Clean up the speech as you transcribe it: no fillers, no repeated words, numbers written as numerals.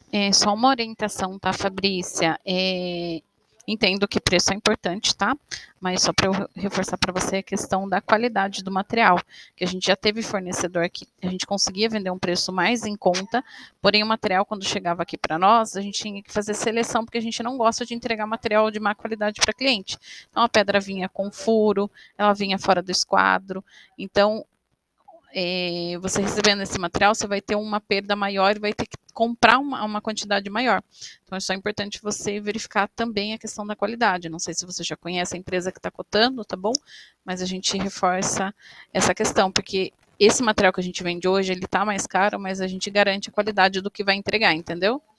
Só uma orientação, tá, Fabrícia? Entendo que preço é importante, tá? Mas só para eu reforçar para você a questão da qualidade do material, que a gente já teve fornecedor que a gente conseguia vender um preço mais em conta, porém o material quando chegava aqui para nós, a gente tinha que fazer seleção porque a gente não gosta de entregar material de má qualidade para cliente. Então a pedra vinha com furo, ela vinha fora do esquadro, então você recebendo esse material, você vai ter uma perda maior e vai ter que comprar uma quantidade maior. Então, é só importante você verificar também a questão da qualidade. Não sei se você já conhece a empresa que está cotando, tá bom? Mas a gente reforça essa questão, porque esse material que a gente vende hoje, ele está mais caro, mas a gente garante a qualidade do que vai entregar, entendeu?